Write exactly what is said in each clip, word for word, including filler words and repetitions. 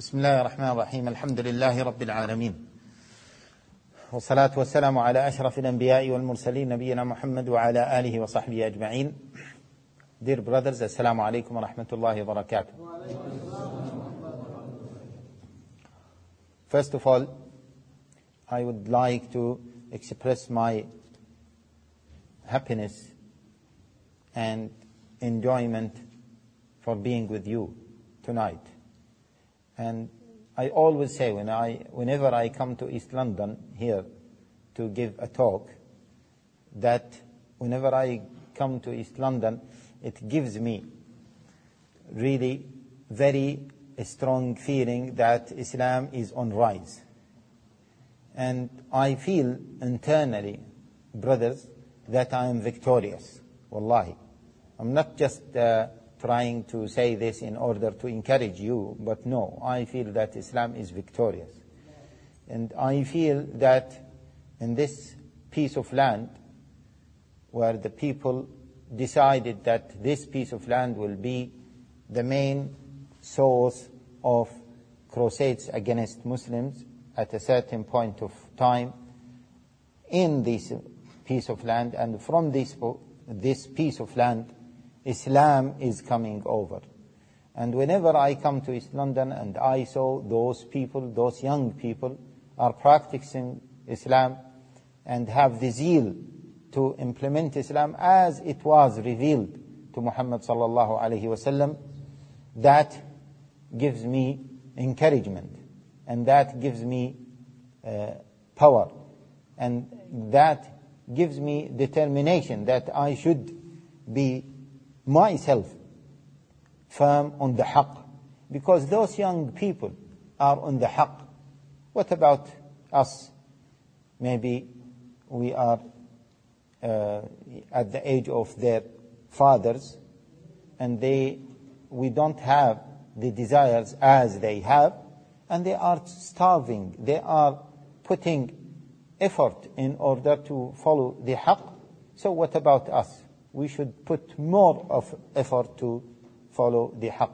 بسم الله الرحمن الرحيم. الحمد لله رب العالمين، والصلاة والسلام على أشرف الأنبياء والمرسلين نبينا محمد وعلى آله وصحبه أجمعين. Dear brothers, Assalamu alaikum wa rahmatullahi wa barakatuh. First of all, I would like to express my happiness and enjoyment for being with you tonight. And I always say, when I, whenever I come to East London here to give a talk, that whenever I come to East London, it gives me really very strong feeling that Islam is on rise. And I feel internally, brothers, that I am victorious. Wallahi. I'm not just uh, trying to say this in order to encourage you, but no, I feel that Islam is victorious. And I feel that in this piece of land, where the people decided that this piece of land will be the main source of crusades against Muslims at a certain point of time, in this piece of land, and from this, this piece of land, Islam is coming over. And whenever I come to East London and I saw those people, those young people are practicing Islam and have the zeal to implement Islam as it was revealed to Muhammad sallallahu alaihi wasallam, that gives me encouragement, and that gives me uh, power, and that gives me determination that I should be myself firm on the haqq, because those young people are on the haqq. What about us? Maybe we are uh, at the age of their fathers, and they we don't have the desires as they have, and they are starving. They are putting effort in order to follow the haqq. So what about us? We should put more of effort to follow the haqq.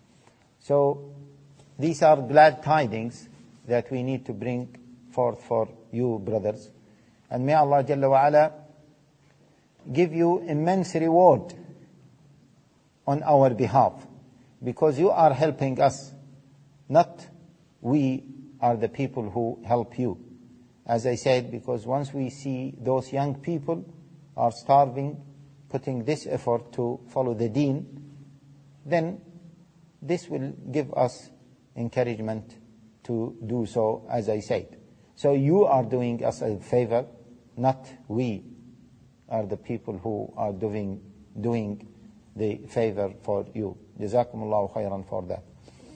So these are glad tidings that we need to bring forth for you, brothers. And may Allah Jalla wa Ala give you immense reward on our behalf, because you are helping us, not we are the people who help you. As I said, because once we see those young people are starving, putting this effort to follow the deen, then this will give us encouragement to do so, as I said. So you are doing us a favor, not we are the people who are doing doing the favor for you. Jazakumullahu khairan for that.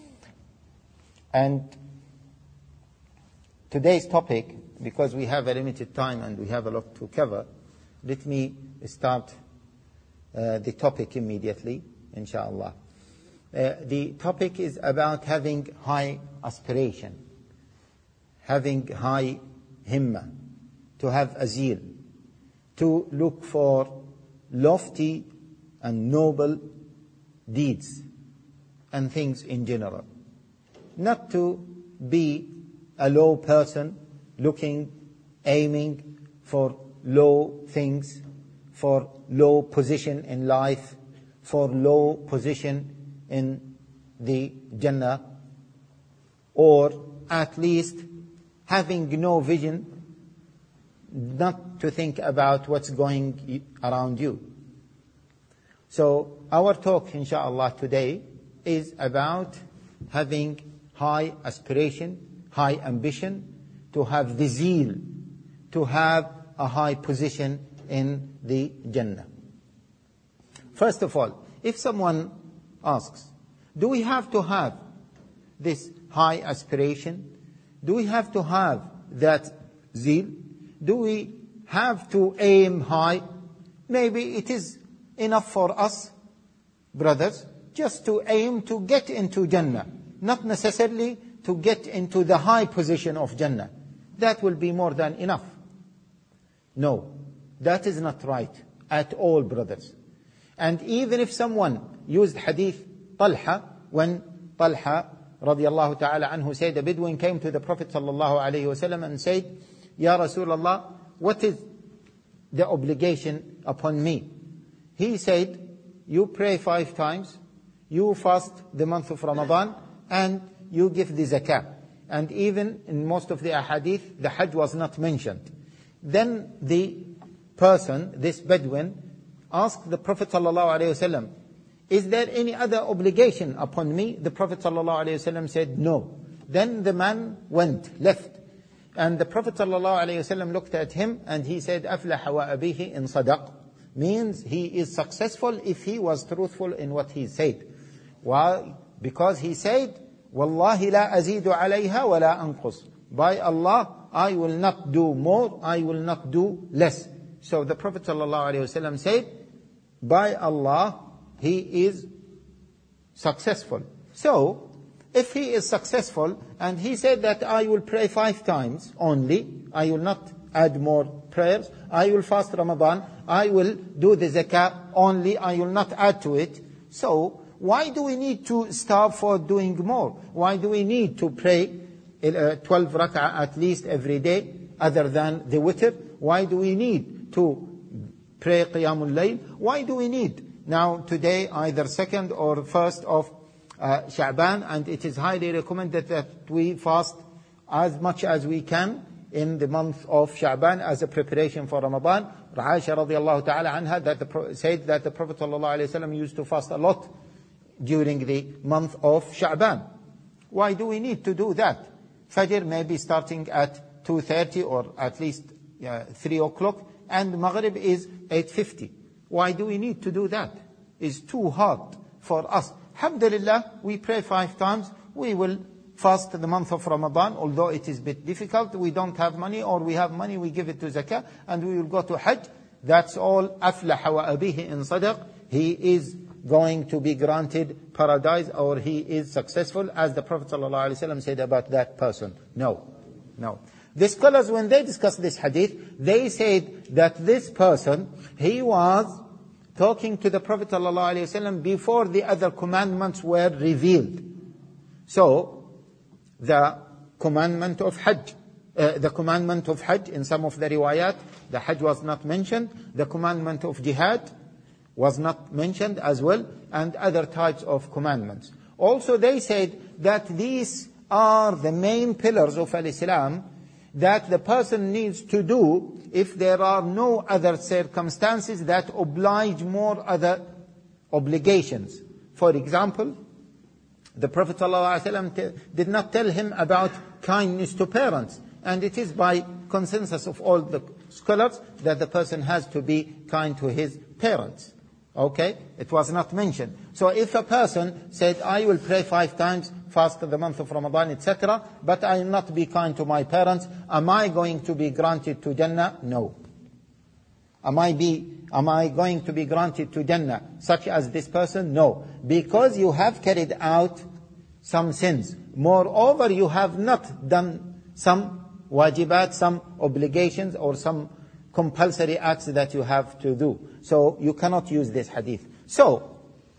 And today's topic, because we have a limited time and we have a lot to cover, let me start Uh, the topic immediately, inshallah. Uh, the topic is about having high aspiration, having high himma, to have a zeal, to look for lofty and noble deeds and things in general. Not to be a low person looking, aiming for low things, for low position in life, for low position in the Jannah, or at least having no vision, not to think about what's going around you. So our talk, inshallah, today is about having high aspiration, high ambition, to have the zeal, to have a high position in the Jannah. First of all, if someone asks, do we have to have this high aspiration? Do we have to have that zeal? Do we have to aim high? Maybe it is enough for us, brothers, just to aim to get into Jannah, not necessarily to get into the high position of Jannah. That will be more than enough. No. That is not right at all, brothers. And even if someone used hadith Talha, when Talha radiallahu ta'ala anhu said, a Bedouin came to the Prophet sallallahu alayhi wasallam and said, Ya Rasulullah, what is the obligation upon me? He said, you pray five times, you fast the month of Ramadan, and you give the zakah. And even in most of the ahadith, the Hajj was not mentioned. Then the person, this Bedouin, asked the Prophet sallallahu alayhi wasallam, is there any other obligation upon me? The Prophet sallallahu alayhi wasallam said, no. Then the man went, left. And the Prophet sallallahu alayhi wasallam looked at him and he said, أَفْلَحَ وَأَبِيهِ إِن صَدَقْ. Means he is successful if he was truthful in what he said. Why? Because he said, وَاللَّهِ لَا أَزِيدُ عَلَيْهَا وَلَا أَنْقُصُ. By Allah, I will not do more, I will not do less. So the Prophet sallallahu alayhi wasallam said, by Allah, he is successful. So, if he is successful, and he said that I will pray five times only, I will not add more prayers, I will fast Ramadan, I will do the zakah only, I will not add to it. So, why do we need to starve for doing more? Why do we need to pray uh, twelve rak'ah at least every day, other than the witr? Why do we need to pray qiyamul layl? Why do we need? Now, today, either second or first of uh, Sha'ban, and it is highly recommended that we fast as much as we can in the month of Sha'ban as a preparation for Ramadan. Aisha radiallahu ta'ala anha that the, said that the Prophet sallallahu alayhi wasallam used to fast a lot during the month of Sha'ban. Why do we need to do that? Fajr may be starting at two thirty or at least uh, three o'clock, and Maghrib is eight fifty. Why do we need to do that? It's too hard for us. Alhamdulillah, we pray five times. We will fast the month of Ramadan, although it is a bit difficult. We don't have money, or we have money, we give it to zakah, and we will go to Hajj. That's all. أَفْلَحَ وَأَبِيهِ إِن صَدَقْ. He is going to be granted paradise, or he is successful, as the Prophet ﷺ said about that person. No, no. The scholars, when they discuss this hadith, they said that this person, he was talking to the Prophet ﷺ before the other commandments were revealed. So, the commandment of Hajj, uh, the commandment of Hajj, in some of the riwayat, the Hajj was not mentioned. The commandment of Jihad was not mentioned as well, and other types of commandments. Also, they said that these are the main pillars of Al-Islam that the person needs to do if there are no other circumstances that oblige more other obligations. For example, the Prophet ﷺ did not tell him about kindness to parents. And it is by consensus of all the scholars that the person has to be kind to his parents. Okay? It was not mentioned. So if a person said, I will pray five times, fast the month of Ramadan, et cetera, but I will not be kind to my parents, am I going to be granted to Jannah? No. Am I be, am I going to be granted to Jannah such as this person? No. Because you have carried out some sins. Moreover, you have not done some wajibat, some obligations, or some compulsory acts that you have to do. So you cannot use this hadith. So,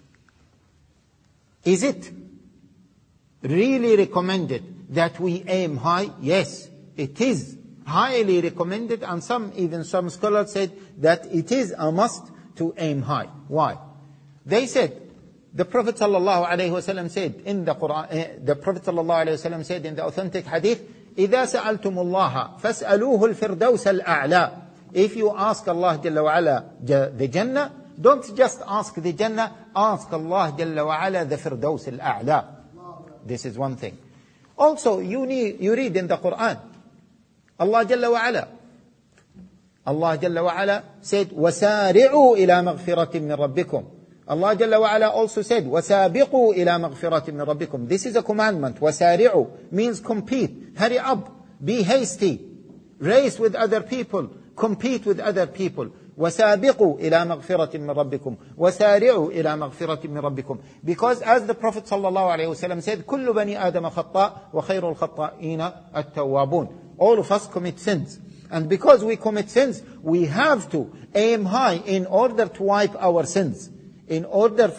is it really recommended that we aim high? Yes, it is highly recommended, and some, even some scholars said that it is a must to aim high. Why? They said, the Prophet sallallahu alaihi wasallam said in the Quran, uh, the Prophet sallallahu alaihi wasallam said in the authentic hadith, إِذَا سَأَلْتُمُ اللَّهَ فَاسْأَلُوهُ الْفِرْدَوْسَ الْأَعْلَى. If you ask Allah Jalla wa Ala the Jannah, don't just ask the Jannah, ask Allah Jalla wa Ala the Firdaus al-A'la. This is one thing. Also, you need, you read in the Quran, Allah Jalla wa Ala, Allah Jalla wa Ala said, وَسَارِعُوا إِلَى مَغْفِرَةٍ مِّن رَبِّكُمْ. Allah Jalla wa Ala also said, وَسَابِقُوا إِلَى مَغْفِرَةٍ مِّن رَبِّكُمْ. This is a commandment. وَسَارِعُوا means compete, hurry up, be hasty, race with other people, compete with other people. وَسَابِقُوا إِلَى مَغْفِرَةٍ مِّن رَبِّكُمْ وَسَارِعُوا إِلَى مَغْفِرَةٍ مِّن رَبِّكُمْ. Because as the Prophet sallallahu alaihi wasallam said, كُلُّ بَنِي آدَمَ خَطَّاء وَخَيْرُ الْخَطَّائِينَ التَّوَّابُونَ. All of us commit sins. And because we commit sins, we have to aim high in order to wipe our sins. In order for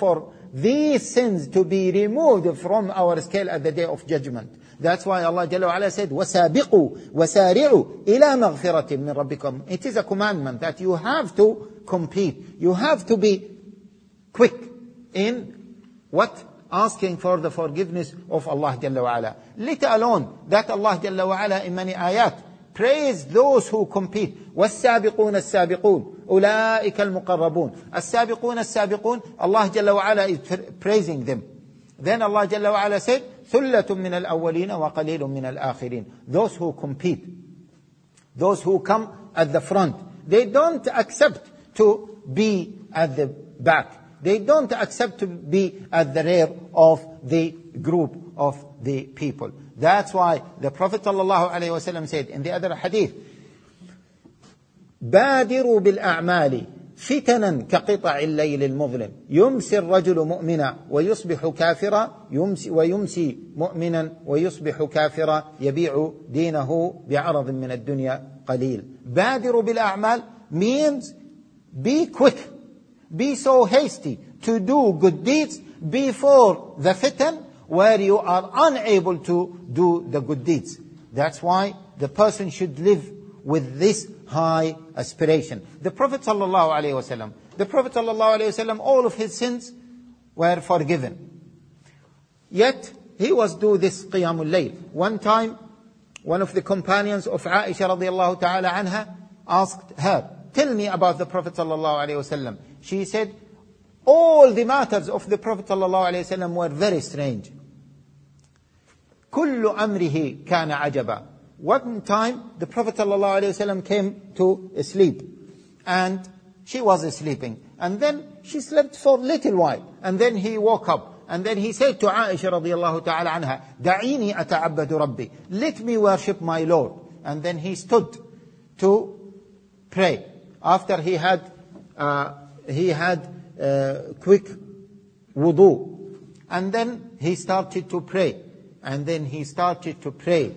these sins to be removed from our scale at the day of judgment. That's why Allah Jalla wa Ala said, وَسَابِقُوا وَسَارِعُوا إِلَى مَغْفِرَةٍ مِّن رَبِّكُمْ. It is a commandment that you have to compete. You have to be quick in what? Asking for the forgiveness of Allah Jalla wa Ala. Let alone that Allah Jalla wa Ala in many ayat praise those who compete. وَالسَّابِقُونَ السَّابِقُونَ أُولَٰئِكَ الْمُقَرَّبُونَ. السَّابِقُونَ السَّابِقُونَ, Allah Jalla wa Ala is praising them. Then Allah Jalla wa Ala said, ثُلَّةٌ مِّنَ الْأَوَّلِينَ وَقَلِيلٌ مِّنَ الْآخِرِينَ. Those who compete, those who come at the front, they don't accept to be at the back. They don't accept to be at the rear of the group of the people. That's why the Prophet ﷺ said in the other hadith, بادروا بالأعمال فتنا كقطع الليل المظلم يمسي الرجل مؤمنا ويصبح كافرا يمسي ويمسي مؤمنا ويصبح كافرا يبيع دينه بعرض من الدنيا قليل. بادروا بالأعمال means be quick, be so hasty to do good deeds before the fitan where you are unable to do the good deeds. That's why the person should live with this high aspiration. The Prophet sallallahu alaihi wasallam, the Prophet sallallahu alaihi wasallam, all of his sins were forgiven. Yet he was do this qiyamul layl. One time, one of the companions of Aisha radiallahu ta'ala anha asked her, tell me about the Prophet sallallahu alaihi wasallam. She said, all the matters of the Prophet sallallahu alaihi wasallam were very strange. كل أمره كان عجبا. One time the Prophet ﷺ came to sleep and she was sleeping, and then she slept for a little while, and then he woke up, and then he said to Aisha radiallahu ta'ala anha, دعيني أتعبد ربي, let me worship my Lord. And then he stood to pray. After he had uh, he had uh, quick wudu, and then he started to pray, and then he started to pray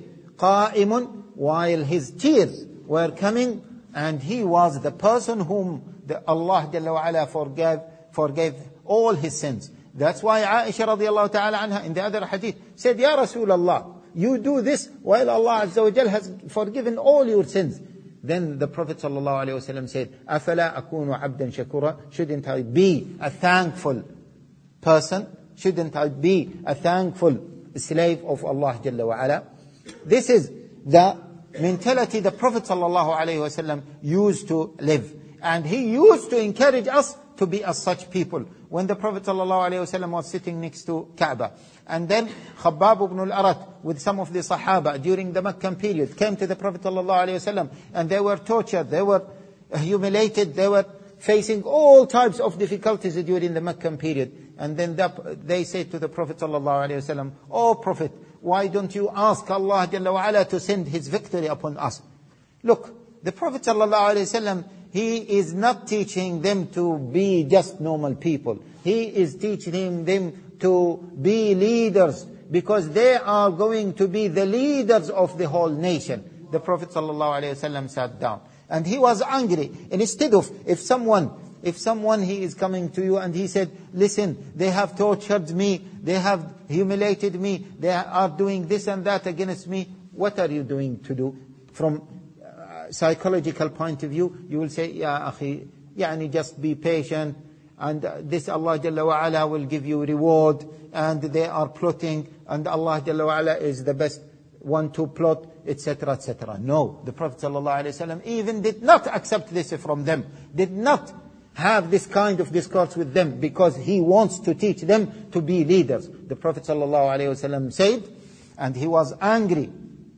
قائم, while his tears were coming, and he was the person whom the Allah Jalla wa Ala forgave, forgave all his sins. That's why Aisha radiallahu ta'ala anha in the other hadith said, Ya Rasulullah, you do this while Allah Azza wa Jal has forgiven all your sins. Then the Prophet sallallahu alaihi wasallam said, أَفَلَا أَكُونُ عَبْدًا شَكُورًا. Shouldn't I be a thankful person? Shouldn't I be a thankful slave of Allah Jalla wa Ala? This is the mentality the Prophet sallallahu alaihi wasallam used to live, and he used to encourage us to be as such people. When the Prophet sallallahu alaihi wasallam was sitting next to Kaaba, and then Khabbab ibn al-Arat with some of the Sahaba during the Meccan period came to the Prophet sallallahu alaihi wasallam, and they were tortured, they were humiliated, they were facing all types of difficulties during the Meccan period. And then they said to the Prophet sallallahu alaihi wasallam, "Oh Prophet, why don't you ask Allah Jalla wa Ala to send His victory upon us?" Look, the Prophet sallallahu alaihi wasallam, he is not teaching them to be just normal people. He is teaching them to be leaders, because they are going to be the leaders of the whole nation. The Prophet sallallahu alaihi wasallam sat down, and he was angry. And instead of, if someone, if someone he is coming to you and he said, listen, they have tortured me, they have humiliated me, they are doing this and that against me, what are you doing to do? From a psychological point of view, you will say, Ya akhi, yani just be patient, and this Allah Jalla wa Ala will give you reward, and they are plotting, and Allah Jalla wa Ala is the best one to plot, et cetera, et cetera. No, the Prophet sallallahu alaihi wasallam even did not accept this from them, did not have this kind of discourse with them, because he wants to teach them to be leaders. The Prophet sallallahu alaihi wasallam said, and he was angry,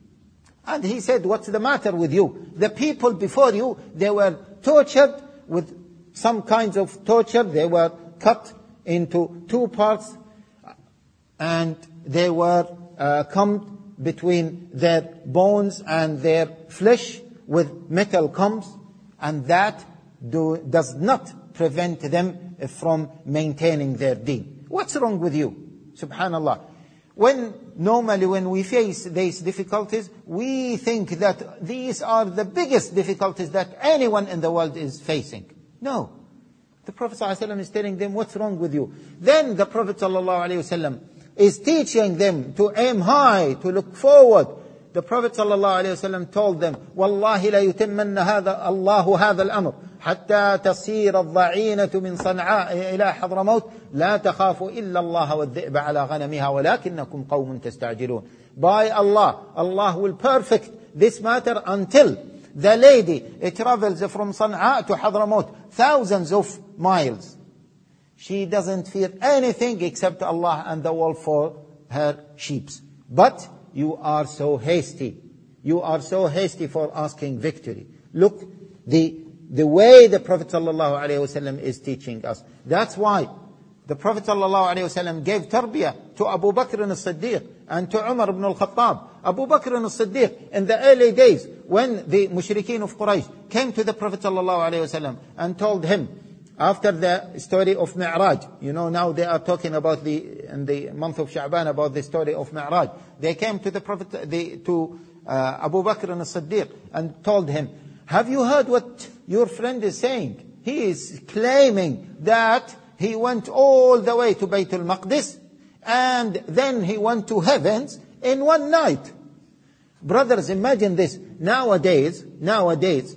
and he said, what's the matter with you? The people before you, they were tortured with some kinds of torture. They were cut into two parts, and they were uh, combed between their bones and their flesh with metal combs, and that do, does not prevent them from maintaining their deen. What's wrong with you? Subhanallah. When normally when we face these difficulties, we think that these are the biggest difficulties that anyone in the world is facing. No. The Prophet ﷺ is telling them, what's wrong with you? Then the Prophet ﷺ is teaching them to aim high, to look forward. The Prophet ﷺ told them, وَاللَّهِ لَا يُتِمَّنَّ هَذَا اللَّهُ هَذَا الْأَمْرِ حَتَّى تَصِيرَ الضَّعِينَةُ مِنْ صَنْعَاء إِلَى حَضْرَمَوْتٍ لَا تَخَافُ إِلَّا اللَّهَ وَالذِّئْبَ عَلَى غَنَمِهَا وَلَكِنَّكُمْ قَوْمٌ تَسْتَعْجِلُونَ. By Allah, Allah will perfect this matter until the lady, it travels from Sana'a to Hadramaut, thousands of miles. She doesn't fear anything except Allah and the wolf for her sheep. But you are so hasty. You are so hasty for asking victory. Look, the, the way the Prophet ﷺ is teaching us. That's why the Prophet ﷺ gave tarbiyah to Abu Bakr as-Siddiq and to Umar ibn al-Khattab. Abu Bakr as-Siddiq, in the early days, when the mushrikeen of Quraysh came to the Prophet ﷺ and told him, after the story of Mi'raj, you know, now they are talking about the, in the month of Sha'ban, about the story of Mi'raj. They came to the Prophet, the, to uh, Abu Bakr as-Siddiq and told him, have you heard what your friend is saying? He is claiming that he went all the way to Bayt al-Maqdis and then he went to heavens in one night. Brothers, imagine this. Nowadays, nowadays,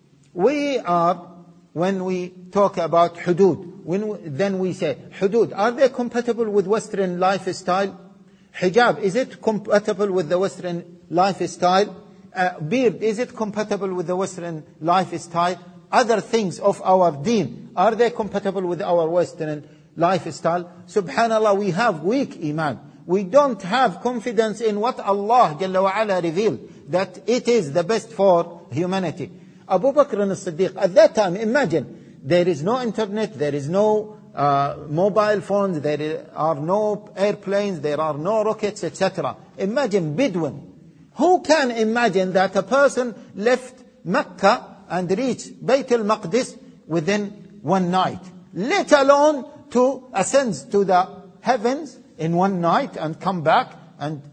we are, when we talk about hudud, when we, then we say, hudud, are they compatible with Western lifestyle? Hijab, is it compatible with the Western lifestyle? Uh, beard, is it compatible with the Western lifestyle? Other things of our deen, are they compatible with our Western lifestyle? Subhanallah, we have weak iman. We don't have confidence in what Allah Jalla wa Ala revealed, that it is the best for humanity. Abu Bakr as-Siddiq, at that time, imagine, there is no internet, there is no uh, mobile phones, there are no airplanes, there are no rockets, et cetera. Imagine Bedouin. Who can imagine that a person left Mecca and reached Bayt al-Maqdis within one night, let alone to ascend to the heavens in one night and come back and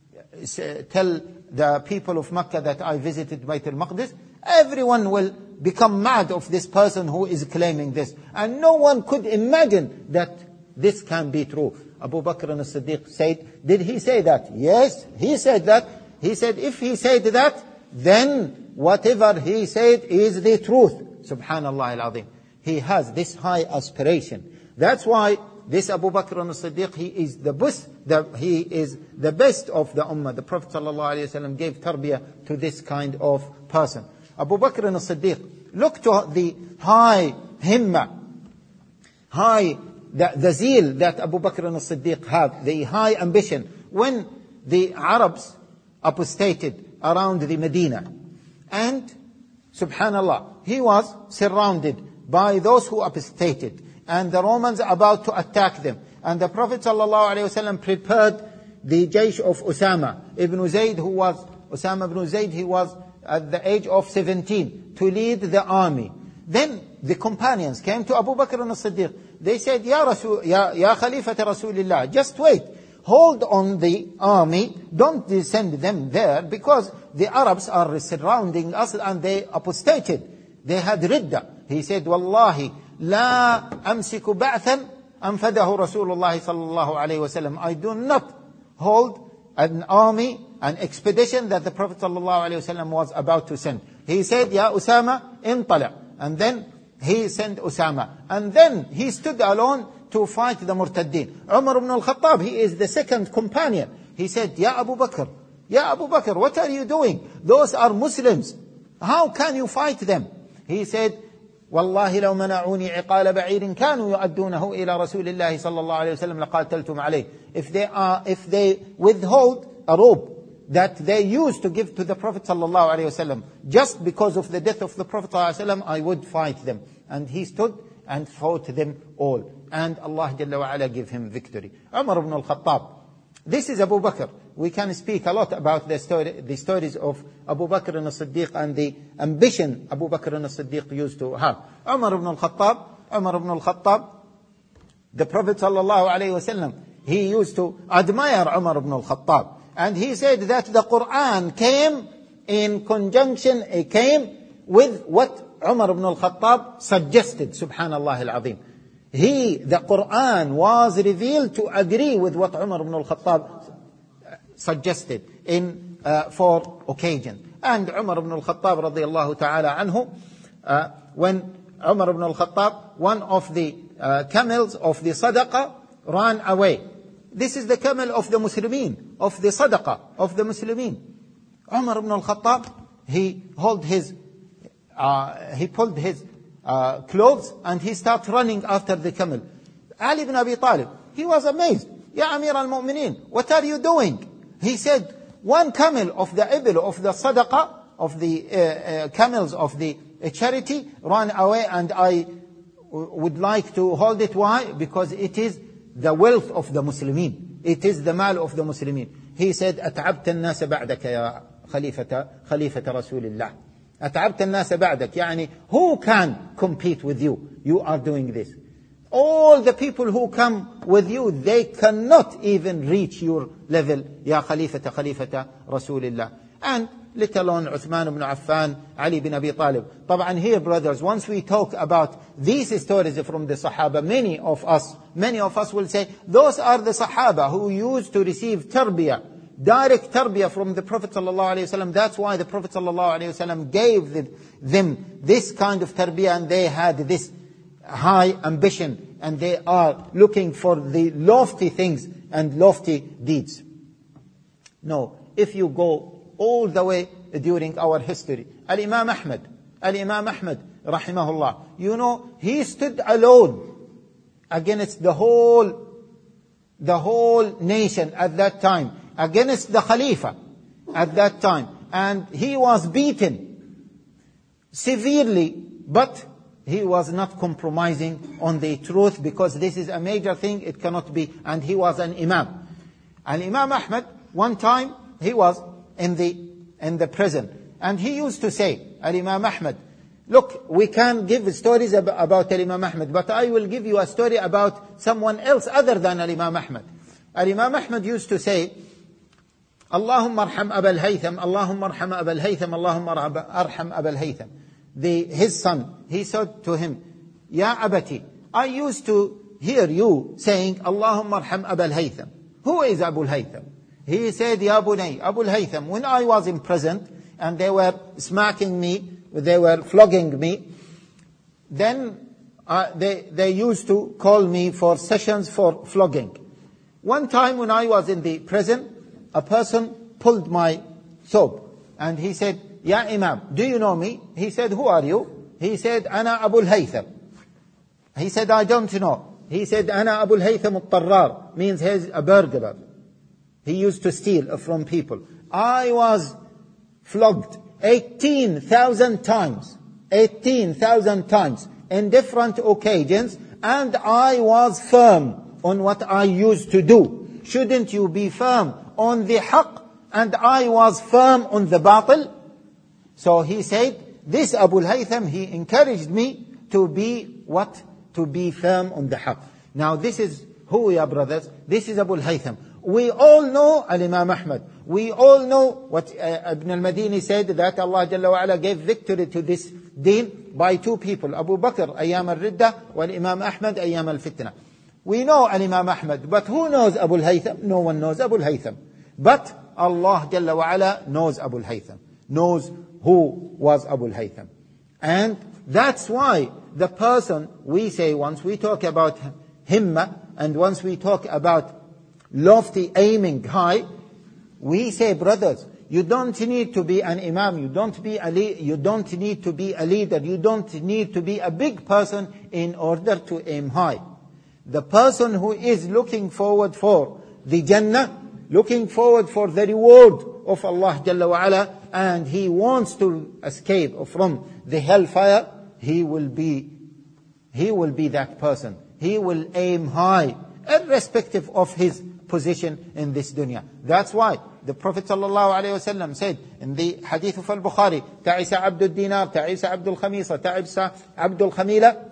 tell the people of Mecca that I visited Bayt al-Maqdis? Everyone will become mad of this person who is claiming this. And no one could imagine that this can be true. Abu Bakr as-Siddiq said, did he say that? Yes, he said that. He said, if he said that, then whatever he said is the truth. Subhanallah al-Azim. He has this high aspiration. That's why this Abu Bakr as-Siddiq, he is the best, the, he is the best of the ummah. The Prophet ﷺ gave tarbiyah to this kind of person. Abu Bakr as-Siddiq, look to the high himma, high, the, the zeal that Abu Bakr as-Siddiq had, the high ambition. When the Arabs apostated around the Medina, and subhanallah, he was surrounded by those who apostated, and the Romans about to attack them. And the Prophet ﷺ prepared the jaysh of Usama ibn Zayd, who was, Usama ibn Zayd, he was at the age of seventeen, to lead the army. Then the companions came to Abu Bakr as-Siddiq. They said, Ya Rasul, Ya, Ya Khalifat Rasulillah, just wait. Hold on the army, don't send them there, because the Arabs are surrounding us and they apostated. They had ridda. He said, Wallahi, la amsiku ba'than anfadahu Rasulullah sallallahu alayhi wa sallam. I do not hold an army, an expedition that the Prophet sallallahu alayhi wa sallam was about to send. He said, Ya Usama, intala. And then he sent Usama. And then he stood alone to fight the Murtaddin. Umar ibn al-Khattab, he is the second companion. He said, Ya Abu Bakr, Ya Abu Bakr, what are you doing? Those are Muslims. How can you fight them? He said, Wallahi law mana'uni iqala ba'irin kanu yu'addunahu ila Rasulillahi sallallahu alayhi wa sallam laqataltum alayh. If they are, if they withhold a rope that they used to give to the Prophet sallallahu alayhi wa sallam, just because of the death of the Prophet sallallahu alayhi wa sallam, I would fight them. And he stood and fought them all. And Allah Jalla wa Ala gave him victory. Umar ibn al-Khattab. This is Abu Bakr. We can speak a lot about the story, the stories of Abu Bakr as-Siddiq and the ambition Abu Bakr as-Siddiq used to have. Umar ibn al-Khattab, Umar ibn al-Khattab, the Prophet sallallahu alayhi wa sallam, he used to admire Umar ibn al-Khattab. And he said that the Quran came in conjunction, it came with what Umar ibn al-Khattab suggested, subhanallah al-azim. He, the Quran was revealed to agree with what Umar ibn al-Khattab suggested in uh, for occasion. And Umar ibn al-Khattab radiyallahu ta'ala anhu, uh, when Umar ibn al-Khattab, one of the uh, camels of the sadaqah ran away. This is the camel of the Muslimin, of the sadaqah of the Muslimin. Umar ibn al-Khattab, he held his, uh, he pulled his uh, clothes and he started running after the camel. Ali ibn Abi Talib, he was amazed. Ya Amir al-Mu'mineen, what are you doing? He said, one camel of the ibil, of the sadaqah, of the uh, uh, camels of the uh, charity, ran away, and I w- would like to hold it. Why? Because it is the wealth of the Muslimin. It is the mal of the Muslimin. He said, أتعبت الناس بعدك يا خليفة خليفة رسول الله. أتعبت الناس بعدك. يعني, who can compete with you? You are doing this. All the people who come with you, they cannot even reach your level. Ya Khalifata Khalifata Rasulillah. And let alone Uthman ibn Affan, Ali bin Abi Talib. طبعا here, brothers, once we talk about these stories from the Sahaba, many of us, many of us will say, those are the Sahaba who used to receive tarbiyah, direct tarbiyah from the Prophet sallallahu alaihi wasallam. That's why the Prophet sallallahu alaihi wasallam gave them this kind of tarbiyah, and they had this high ambition, and they are looking for the lofty things and lofty deeds. No, if you go all the way during our history, Al-Imam Ahmad, Al-Imam Ahmad, rahimahullah, you know, he stood alone against the whole, the whole nation at that time, against the Khalifa at that time, and he was beaten severely, but he was not compromising on the truth, because this is a major thing, it cannot be, and he was an imam. And Imam Ahmad, one time, he was in the in the prison, and he used to say, Al-Imam Ahmad, look, we can give stories ab- about Al-Imam Ahmad, but I will give you a story about someone else other than Al-Imam Ahmad. Al-Imam Ahmad used to say, Allahumma arham Abul Haytham, Allahumma arham Abul Haytham, Allahumma arham Abul Haytham. The, his son, he said to him, Ya Abati, I used to hear you saying, Allahumma arham Abul Haytham. Who is Abul Haytham? He said, Ya Bunay, Abul Haytham, when I was in prison and they were smacking me, they were flogging me, then uh, they, they used to call me for sessions for flogging. One time when I was in the prison, a person pulled my soap and he said, Ya Imam, do you know me? He said, who are you? He said, Ana Abul Haytham. He said, I don't know. He said, Ana Abul Haytham al-Tarrar, means he's a burglar. He used to steal from people. I was flogged eighteen thousand times, eighteen thousand times in different occasions, and I was firm on what I used to do. Shouldn't you be firm on the haqq? And I was firm on the batil. So he said, this Abul Haytham, he encouraged me to be what? To be firm on the haqq. Now this is who, ya brothers? This is Abul Haytham. We all know Al-Imam Ahmad. We all know what uh, Ibn al-Madini said, that Allah Jalla wa Ala gave victory to this deen by two people, Abu Bakr, Ayyam al-Ridda, wal Imam Ahmad, Ayyam al-Fitna. We know Al-Imam Ahmad, but who knows Abul Haytham? No one knows Abul Haytham. But Allah Jalla wa Ala knows Abul Haytham, knows who was Abul Haytham. And that's why the person, we say, once we talk about himma, and once we talk about lofty aiming high, we say, brothers, you don't need to be an imam, you don't be a le- you don't need to be a leader, you don't need to be a big person in order to aim high. The person who is looking forward for the Jannah, looking forward for the reward of Allah Jalla wa Ala, and he wants to escape from the hellfire, he will be, he will be that person. He will aim high, irrespective of his position in this dunya. That's why the Prophet sallallahu alaihi wasallam said in the hadith of al-Bukhari, ta'isa abdul dinar, ta'isa abdul khamisa, ta'isa abdul khamila,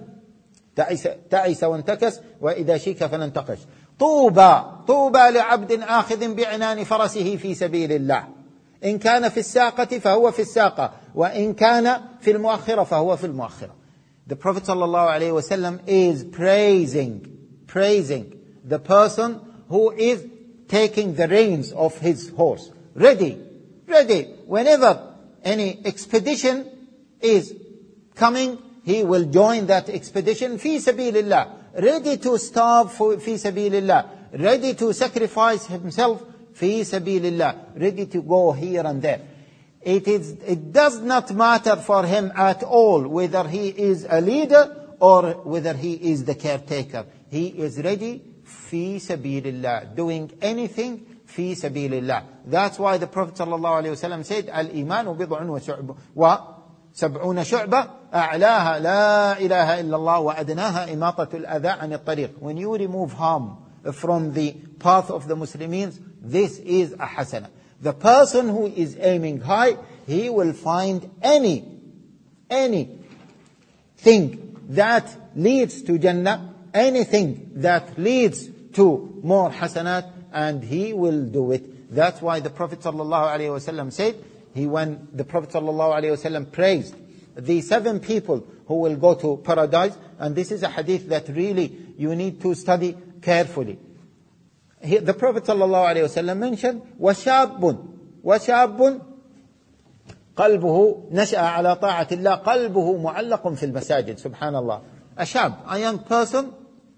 ta'isa wa intakas, wa idha shika falantaqash. طوبى طوبى لعبد آخذ بعنان فرسه في سبيل الله. إن كان في الساقة فهو في الساقة وإن كان في المؤخرة فهو في المؤخرة. The Prophet ﷺ is praising, praising the person who is taking the reins of his horse. Ready, ready. Whenever any expedition is coming, he will join that expedition. Fi sabilillah. Ready to starve for fi sabilillah. Ready to sacrifice himself fi sabilillah. Ready to go here and there. It is, it does not matter for him at all whether he is a leader or whether he is the caretaker. He is ready fi sabilillah, doing anything fi sabilillah. That's why the Prophet ﷺ said, Al-imanu bid'un wa sab'una shu'ba a'laha la ilaha illallah wa adnaha imatatul adha an al-tariq. When you remove harm from the path of the Muslims, this is a hasana. The person who is aiming high, he will find any, any thing that leads to Jannah, anything that leads to more hasanat, and he will do it. That's why the Prophet ﷺ said, he when the Prophet ﷺ praised the seven people who will go to paradise, and this is a hadith that really you need to study carefully. He, the Prophet ﷺ mentioned, وَشَابٌ وَشَابٌ قَلْبُهُ نَشَأَ عَلَى طَاعَةِ اللَّهِ قَلْبُهُ مُعَلَّقٌ فِي الْمَسَاجِدِ. Subhanallah. A shab, a young person,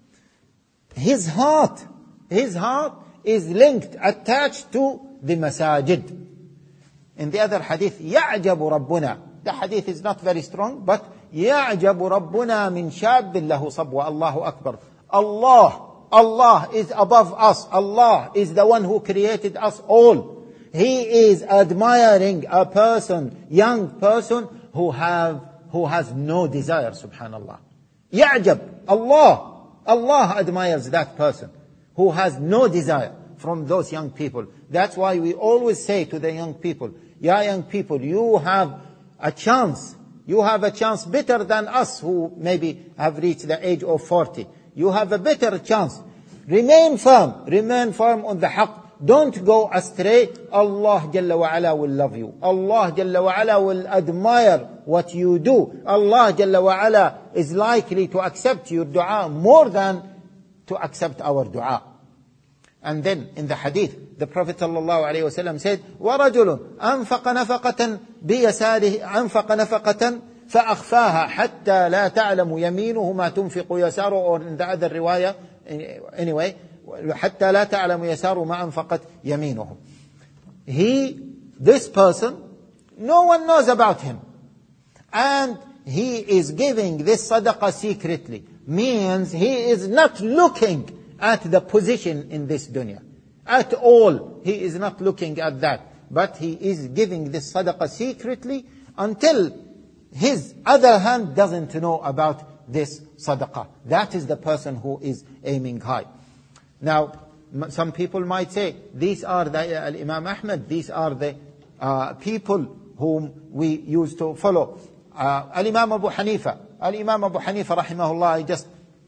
his heart, his heart is linked, attached to the masajid. In the other hadith, يَعْجَبُ رَبُّنَا. The hadith is not very strong, but يَعْجَبُ رَبُّنَا مِنْ شَابٍ لَهُ صَبْوَ. Allahu Akbar. Allah, Allah is above us. Allah is the one who created us all. He is admiring a person, young person, who have, who has no desire, subhanallah. يَعْجَبُ. Allah, Allah admires that person who has no desire from those young people. That's why we always say to the young people, yeah, young people, you have a chance. You have a chance better than us who maybe have reached the age of forty. You have a better chance. Remain firm. Remain firm on the haqq. Don't go astray. Allah Jalla wa Ala will love you. Allah Jalla wa Ala will admire what you do. Allah Jalla wa Ala is likely to accept your dua more than to accept our dua. And then in the hadith, the Prophet ﷺ said, وَرَجُلٌ أَنْفَقَ نَفَقَةً بِيَسَارِهِ أَنْفَقَ نَفَقَةً فَأَخْفَاهَا حَتَّى لَا تَعْلَمُ يَمِينُهُ مَا تُنْفِقُ يَسَارُهُ. Or in the other riwayah, anyway, حَتَّى لَا تَعْلَمُ يَسَارُهُ مَا أَنْفَقَتْ يَمِينُهُ. He, this person, no one knows about him. And he is giving this sadaqah secretly. Means he is not looking at the position in this dunya. At all, he is not looking at that. But he is giving this sadaqah secretly until his other hand doesn't know about this sadaqah. That is the person who is aiming high. Now, some people might say, these are the uh, Imam Ahmad, these are the uh, people whom we used to follow. Uh, Al-Imam Abu Hanifa. Al-Imam Abu Hanifa, rahimahullah, I just,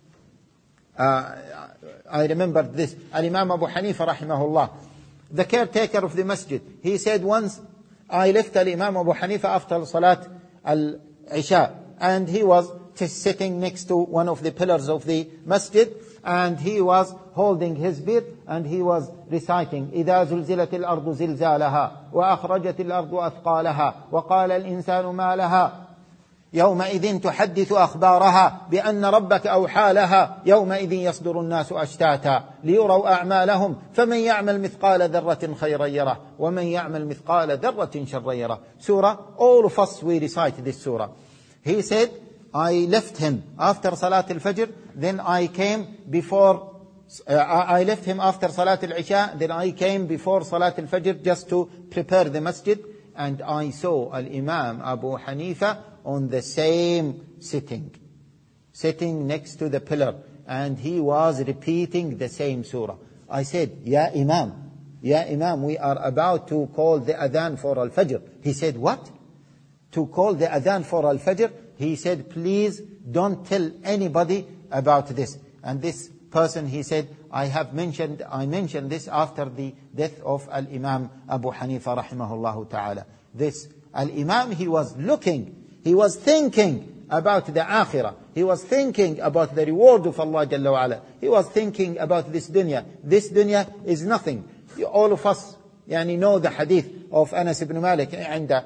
uh, I remember this. Al-Imam Abu Hanifa, rahimahullah, the caretaker of the masjid. He said once, I left Al-Imam Abu Hanifa after Salat Al-Isha. And he was just sitting next to one of the pillars of the masjid. And he was holding his beard and he was reciting, إِذَا زُلْزِلَتِ الْأَرْضُ زِلْزَالَهَا وَأَخْرَجَتِ الْأَرْضُ أَثْقَالَهَا وَقَالَ الْإِنسَانُ مَا لَهَا يومئذ تحدث أخبارها بأن ربك أوحى لها يومئذ يصدر الناس أشتاتا ليروا أعمالهم فمن يعمل مثقال ذرة خيرا يره ومن يعمل مثقال ذرة شرا يره. Surah, all of us we recite this surah. He said, I left him after Salat al-Fajr, then I came before, uh, I left him after Salat al-Isha, then I came before Salat al-Fajr just to prepare the masjid, and I saw Al-Imam Abu Hanifa on the same sitting, sitting next to the pillar, and he was repeating the same surah. I said, Ya Imam, Ya Imam, we are about to call the adhan for Al-Fajr. He said, what? To call the adhan for Al-Fajr? He said, please don't tell anybody about this. And this person, he said, I have mentioned, I mentioned this after the death of Al-Imam Abu Hanifa rahimahullah ta'ala. This Al-Imam, he was looking, he was thinking about the akhirah. He was thinking about the reward of Allah Jalla wa Ala. He was thinking about this dunya. This dunya is nothing. All of us يعني know the hadith of Anas ibn Malik عند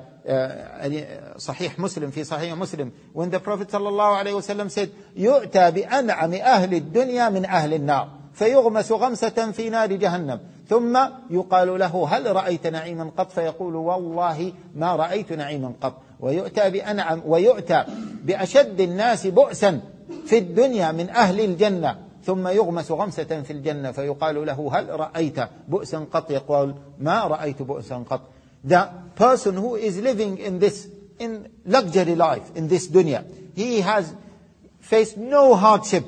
صحيح مسلم في صحيح مسلم, when the Prophet sallallahu alayhi wa sallam said, يؤتى بأنعم أهل الدنيا من أهل النار فيغمس غمسة في نار جهنم ثم يقال له هل رأيت نعيما قط فيقول والله ما رأيت نعيما قط ويؤتى بأنعم ويؤتى بأشد الناس بؤسا في الدنيا من أهل الجنة ثم يغمس غمسة في الجنة فيقال له هل رأيت بؤسا قط يقول ما رأيت بؤسا قط. The person who is living in this in luxury life in this dunya, he has faced no hardship.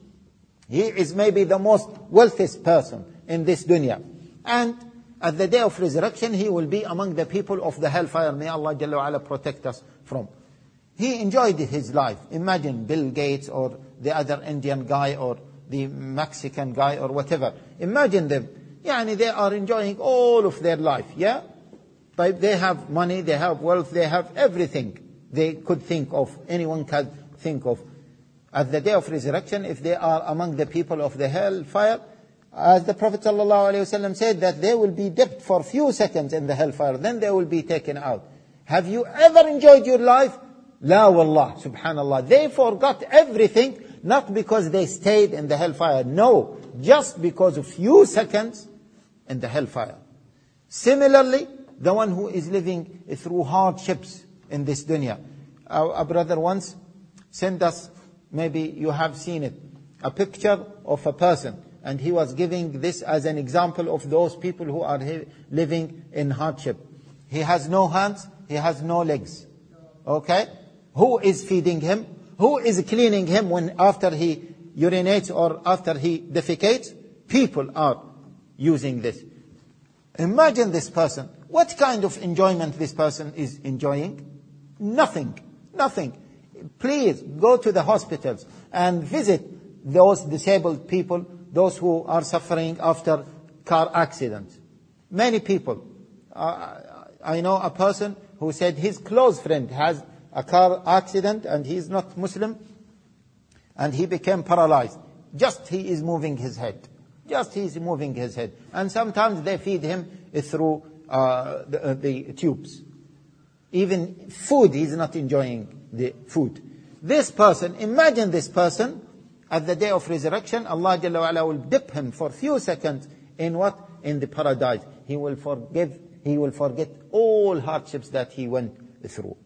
He is maybe the most wealthiest person in this dunya, and at the day of resurrection he will be among the people of the hellfire. May Allah Jalla wa Ala protect us from. He enjoyed his life. Imagine Bill Gates or the other Indian guy or the Mexican guy or whatever. Imagine them. Yani they are enjoying all of their life. Yeah? But they have money, they have wealth, they have everything they could think of, anyone could think of. At the day of resurrection, if they are among the people of the hellfire, as the Prophet ﷺ said, that they will be dipped for a few seconds in the hellfire, then they will be taken out. Have you ever enjoyed your life? La wallah, subhanallah. They forgot everything, not because they stayed in the hellfire. No, just because of few seconds in the hellfire. Similarly, the one who is living through hardships in this dunya. Our, our brother once sent us, maybe you have seen it, a picture of a person, and he was giving this as an example of those people who are he- living in hardship. He has no hands, he has no legs. Okay? Who is feeding him? Who is cleaning him when after he urinates or after he defecates? People are using this. Imagine this person. What kind of enjoyment this person is enjoying? Nothing. Nothing. Please go to the hospitals and visit those disabled people, those who are suffering after car accidents. Many people. Uh, I know a person who said his close friend has a car accident and he is not Muslim and he became paralyzed. Just he is moving his head. Just he is moving his head. And sometimes they feed him through uh, the, uh, the tubes. Even food, he is not enjoying the food. This person, imagine this person, at the day of resurrection, Allah Jalla wa Ala will dip him for a few seconds in what? In the paradise. He will forgive, he will forget all hardships that he went through.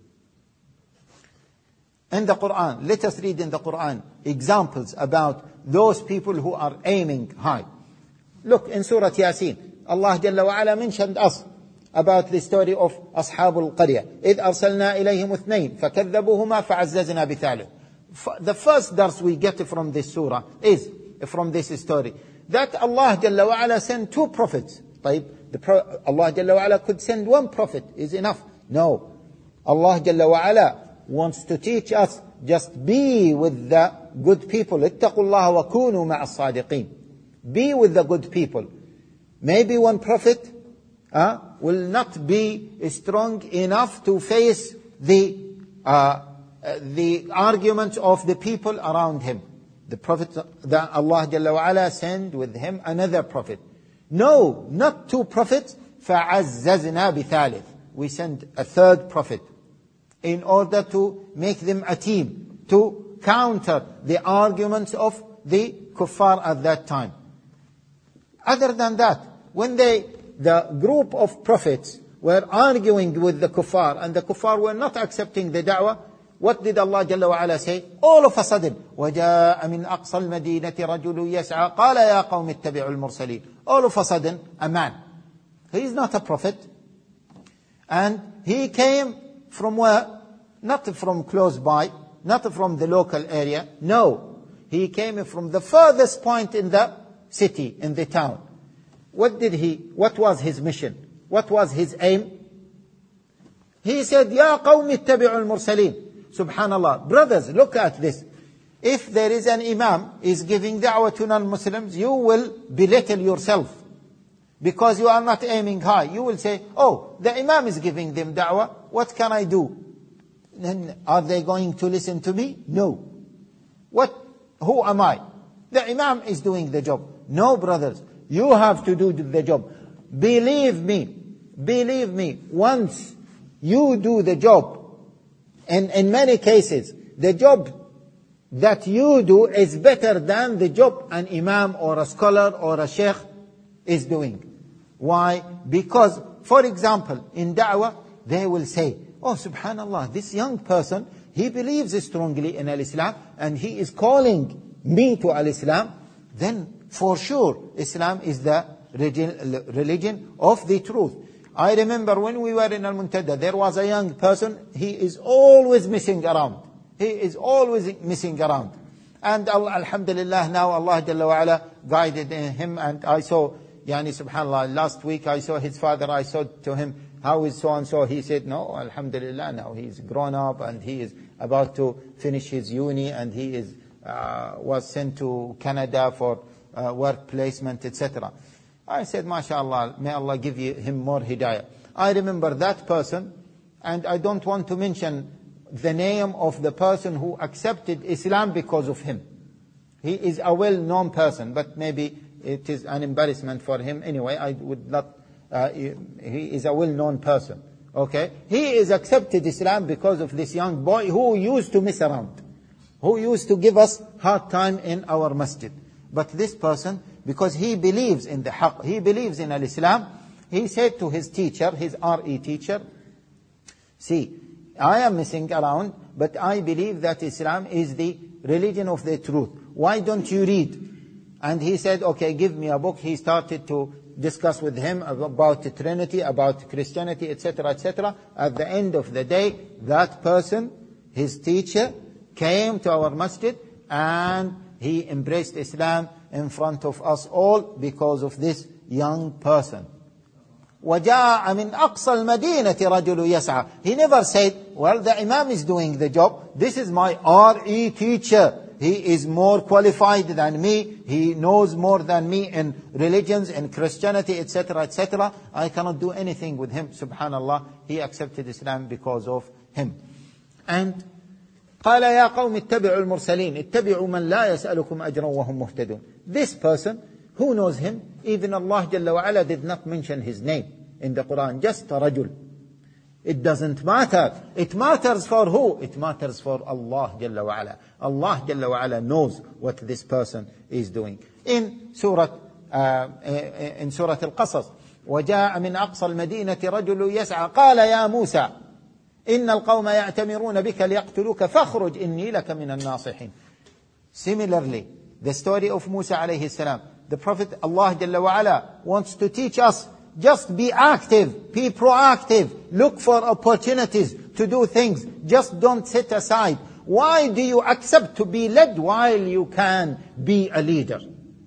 In the Quran, let us read in the Quran examples about those people who are aiming high. Look in Surah Yasin, Allah Jalla wa Ala mentioned us about the story of أصحاب القرية إذ أرسلنا إليهم اثنين فكذبوهما فعززنا بثالث. The first dars we get from this surah is from this story that Allah Jalla wa Ala sent two prophets. طيب, the pro- Allah Jalla wa Ala could send one prophet, is enough. No, Allah Jalla wa Ala wants to teach us, just be with the good people. اتقوا الله وكونوا مع الصادقين. Be with the good people. Maybe one prophet uh, will not be strong enough to face the uh, the arguments of the people around him. The prophet that Allah Jalla wa Ala sent with him another prophet. No, not two prophets. فَعَزَّزْنَا بِثَالِث. We sent a third prophet in order to make them a team, to counter the arguments of the kuffar at that time. Other than that, when they, the group of prophets were arguing with the kuffar, and the kuffar were not accepting the da'wah, what did Allah Jalla wa Ala say? All of a sudden, وَجَاءَ مِنْ أَقْصَى الْمَدِينَةِ رَجُلٌ يَسْعَى قَالَ يَا قَوْمِ اتَّبِعُوا الْمُرْسَلِينَ. All of a sudden, a man. He is not a prophet. And he came from where? Not from close by, not from the local area. No, he came from the furthest point in the city, in the town. What did he, what was his mission? What was his aim? He said, يَا قَوْمِ اتَّبِعُوا الْمُرْسَلِينَ. Subhanallah. Brothers, look at this. If there is an imam is giving da'wah to non-Muslims, you will belittle yourself. Because you are not aiming high. You will say, oh, the imam is giving them da'wah. What can I do? Then are they going to listen to me? No. What? Who am I? The imam is doing the job. No, brothers. You have to do the job. Believe me. Believe me. Once you do the job, and in many cases, the job that you do is better than the job an imam or a scholar or a sheikh is doing. Why? Because, for example, in da'wah, they will say, oh, subhanallah, this young person, he believes strongly in al-Islam and he is calling me to al-Islam. Then, for sure, Islam is the religion of the truth. I remember when we were in Al-Muntada, there was a young person, he is always missing around. He is always missing around. And Allah, alhamdulillah, now Allah Jalla wa Ala guided him, and I saw, yani subhanallah, last week I saw his father, I said to him, how is so-and-so? He said, no, alhamdulillah, now he's grown up and he is about to finish his uni, and he is uh, was sent to Canada for uh, work placement, et cetera. I said, mashallah, may Allah give you, him more hidayah. I remember that person, and I don't want to mention the name of the person who accepted Islam because of him. He is a well-known person, but maybe it is an embarrassment for him. Anyway, I would not, uh, he, he is a well-known person. Okay? He is accepted Islam because of this young boy who used to mess around, who used to give us hard time in our masjid. But this person, because he believes in the haqq, he believes in al-Islam, he said to his teacher, his R E teacher, see, I am messing around, but I believe that Islam is the religion of the truth. Why don't you read? And he said, okay, give me a book. He started to discuss with him about the Trinity, about Christianity, et cetera, et cetera. At the end of the day, that person, his teacher, came to our masjid and he embraced Islam in front of us all because of this young person. وَجَاءَ مِنْ أَقْصَى الْمَدِينَةِ رَجُلُ يَسْعَى. He never said, well, the imam is doing the job. This is my R E teacher. He is more qualified than me. He knows more than me in religions, in Christianity, et cetera, et cetera. I cannot do anything with him. Subhanallah, he accepted Islam because of him. And قال يا قوم اتبعوا المرسلين اتبعوا من لا يسألكم أجرا وهم مهتدون. This person, who knows him? Even Allah Jalla wa Ala did not mention his name in the Quran, just Rajul. It doesn't matter. It matters for who? It matters for Allah Jalla wa Ala. Allah Jalla wa Ala knows what this person is doing. In Surah, uh, in Surah Al-Qasas, وَجَاءَ مِنْ أَقْصَى الْمَدِينَةِ رَجُلٌ يَسْعَى قَالَ يَا مُوسَى إِنَّ الْقَوْمَ يَأْتَمِرُونَ بِكَ لِيَقْتُلُوكَ فَاخْرُجْ إِنِّي لَكَ مِنَ النَّاصِحِينَ. Similarly, the story of Musa alayhi salam. The Prophet, Allah Jalla wa Ala, wants to teach us, just be active, be proactive, look for opportunities to do things. Just don't sit aside. Why do you accept to be led while you can be a leader?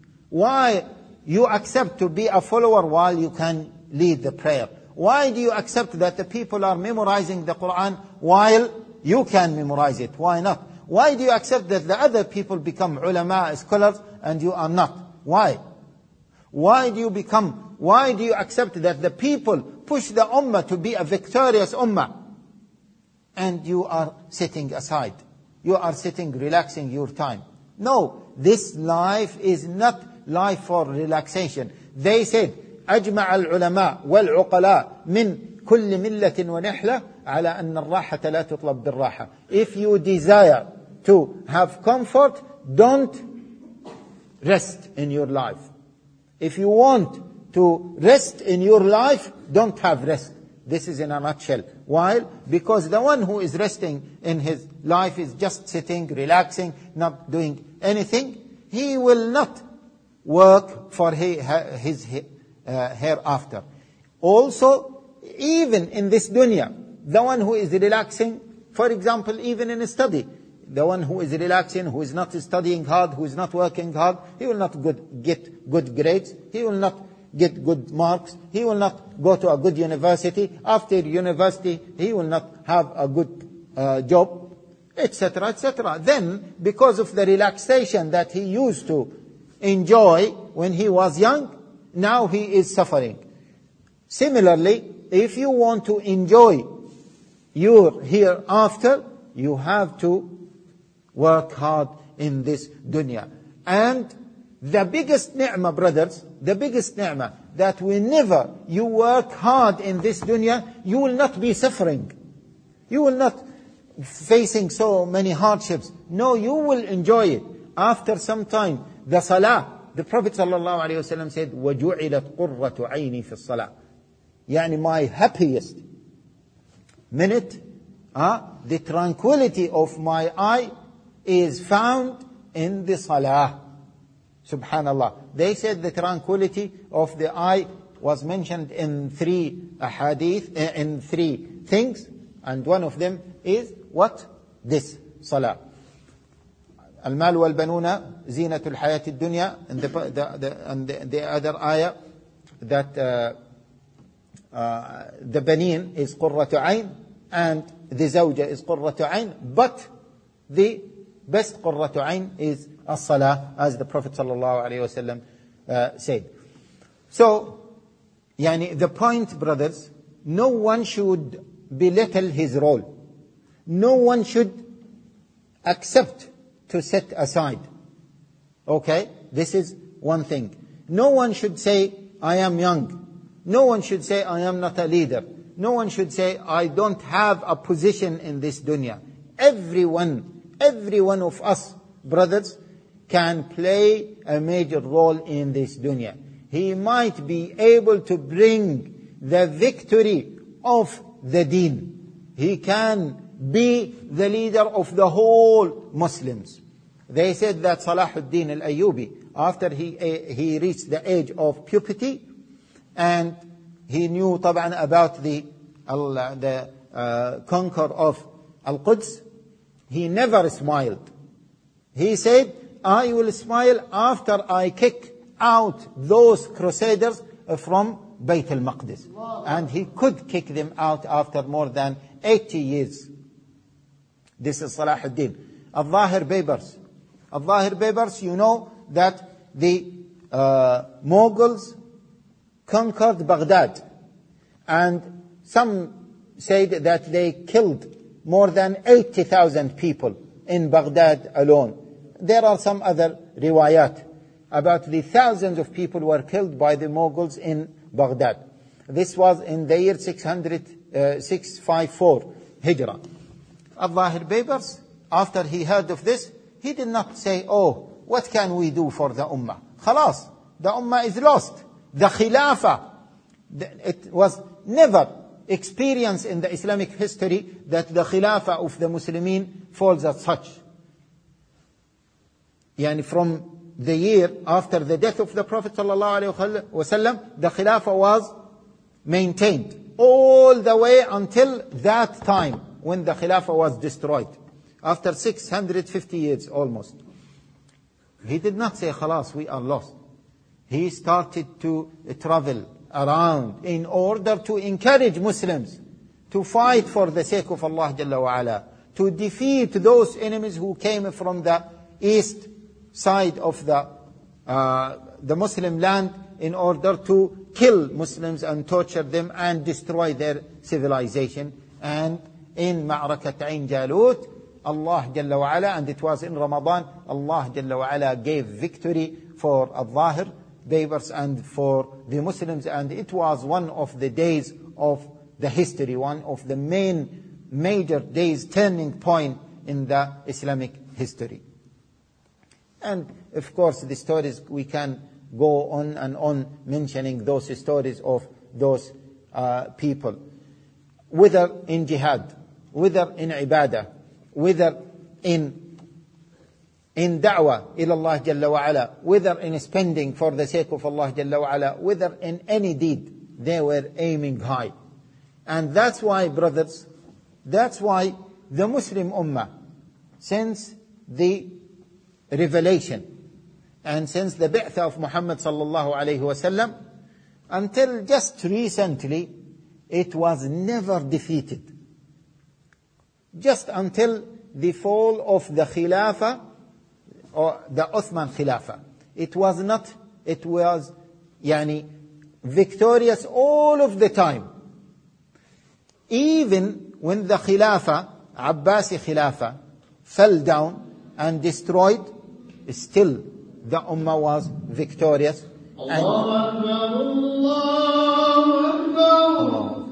Why you accept to be a follower while you can lead the prayer? Why do you accept that the people are memorizing the Quran while you can memorize it? Why not? Why do you accept that the other people become ulama, scholars, and you are not? Why? Why do you become, why do you accept that the people push the ummah to be a victorious ummah, and you are sitting aside? You are sitting, relaxing your time. No, this life is not life for relaxation. They said, أجمع العلماء والعقلاء من كل ملة ونحلة على أن الراحة لا تطلب بالراحة. If you desire to have comfort, don't rest in your life. If you want to rest in your life, don't have rest. This is in a nutshell. Why? Because the one who is resting in his life is just sitting, relaxing, not doing anything. He will not work for his, his uh, hereafter. Also, even in this dunya, the one who is relaxing, for example, even in a study, the one who is relaxing, who is not studying hard, who is not working hard, he will not good, get good grades, he will not get good marks, he will not go to a good university. After university, he will not have a good uh, job. et cetera, et cetera. Then, because of the relaxation that he used to enjoy when he was young, now he is suffering. Similarly, if you want to enjoy your hereafter, you have to work hard in this dunya. And the biggest ni'mah, brothers, the biggest ni'mah, that whenever you work hard in this dunya, you will not be suffering. You will not facing so many hardships. No, you will enjoy it. After some time, the salah, the Prophet sallallahu alaihi wasallam said, وَجُعِلَتْ قُرَّةُ عَيْنِي فِي الصَّلَاةِ. Yani my happiest minute, uh, the tranquility of my eye is found in the salah. Subhanallah. They said the tranquility of the eye was mentioned in three hadith, in three things, and one of them is what? This salah. Al-mal wal-banuna zinatul hayati dunya, and the, the, the, and the, the other ayah that uh, uh, the banin is qurratu ayn and the zawja is qurratu ayn, but the best qurratu ayn is as-salah, as the Prophet sallallahu alaihi wasallam uh, said. So, yani the point, brothers, no one should belittle his role. No one should accept to set aside. Okay? This is one thing. No one should say, I am young. No one should say, I am not a leader. No one should say, I don't have a position in this dunya. Everyone, every one of us, brothers, can play a major role in this dunya. He might be able to bring the victory of the deen. He can be the leader of the whole Muslims. They said that Salahuddin al-Ayyubi, after he, he reached the age of puberty, and he knew طبعا about the, the uh, conquer of Al-Quds, he never smiled. He said, I will smile after I kick out those crusaders from Bayt al-Maqdis. And he could kick them out after more than eighty years. This is Salahuddin. Al-Zahir Baybars. Al-Zahir Baybars, you know that the uh, Mughals conquered Baghdad. And some said that they killed more than eighty thousand people in Baghdad alone. There are some other riwayat about the thousands of people were killed by the Mughals in Baghdad. This was in the year six fifty-four Hijrah. Al-Zahir Baybars, after he heard of this, he did not say, oh, what can we do for the Ummah? Khalas, the Ummah is lost. The Khilafah, it was never experienced in the Islamic history that the Khilafah of the Muslimin falls as such. Yani from the year after the death of the Prophet ﷺ, the Khilafah was maintained all the way until that time when the Khilafah was destroyed. After six hundred fifty years almost. He did not say, khalas, we are lost. He started to travel around in order to encourage Muslims to fight for the sake of Allah Jalla wa Ala, to defeat those enemies who came from the east side of the uh, the Muslim land in order to kill Muslims and torture them and destroy their civilization. And in Ma'rakat Ain Jalut, Allah Jalla wa Ala, and it was in Ramadan, Allah Jalla wa Ala gave victory for Al-Zahir Baybars and for the Muslims, and it was one of the days of the history, one of the main major days, turning point in the Islamic history. And of course the stories, we can go on and on mentioning those stories of those uh, people, whether in jihad, whether in ibadah, whether in in da'wah ila Allah Jalla wa Ala, whether in spending for the sake of Allah Jalla wa Ala, whether in any deed, they were aiming high. And that's why, brothers, that's why the Muslim Ummah, since the revelation and since the bi'thah of Muhammad sallallahu alayhi wa sallam, until just recently, it was never defeated. Just until the fall of the Khilafah, or the Uthman Khilafah. It was not, it was yani, victorious all of the time. Even when the Khilafah, Abbasi Khilafah, fell down and destroyed, still the Ummah was victorious. Allahu Akbar, Allahu Akbar.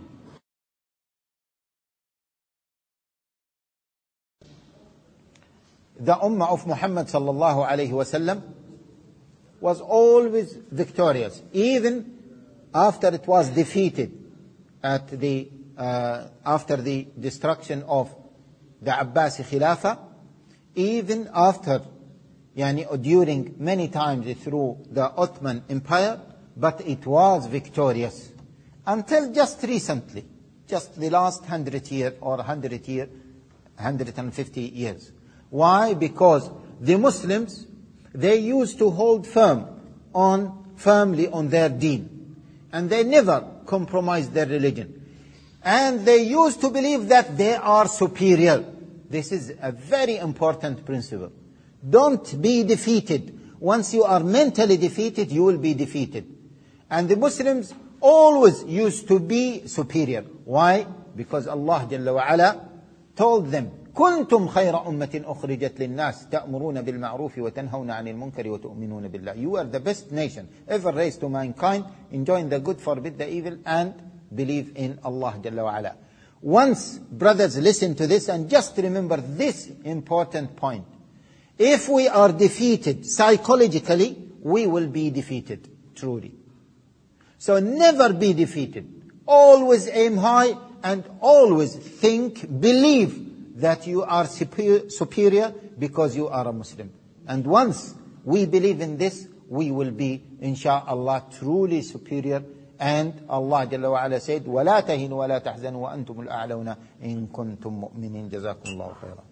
The Ummah of Muhammad sallallahu alayhi wa sallam was always victorious, even after it was defeated at the uh, after the destruction of the Abbasi Khilafah, even after, yani during many times through the Ottoman Empire, but it was victorious until just recently, just the last hundred year or hundred year, hundred and fifty years. Why? Because the Muslims, they used to hold firm on firmly on their deen, and they never compromised their religion, and they used to believe that they are superior. This is a very important principle. Don't be defeated. Once you are mentally defeated, you will be defeated. And the Muslims always used to be superior. Why? Because Allah Jalla wa Ala told them, كنتم خير أمة أخرجت للناس تأمرون بالمعروف وتنهون عن المنكر وتؤمنون بالله. You are the best nation ever raised to mankind, enjoying the good, forbid the evil, and believe in Allah Jalla wa Ala. Once, brothers, listen to this and just remember this important point. If we are defeated psychologically, we will be defeated, truly. So never be defeated. Always aim high and always think, believe that you are superior because you are a Muslim. And once we believe in this, we will be, insha'Allah, truly superior. And Allah Jalla wa Ala said, وَلَا تَهِنُوا وَلَا تَحْزَنُوا وَأَنْتُمُ الْأَعْلَوْنَ إِن كُنْتُم مُؤْمِنِينَ. جزاكم الله خيرا.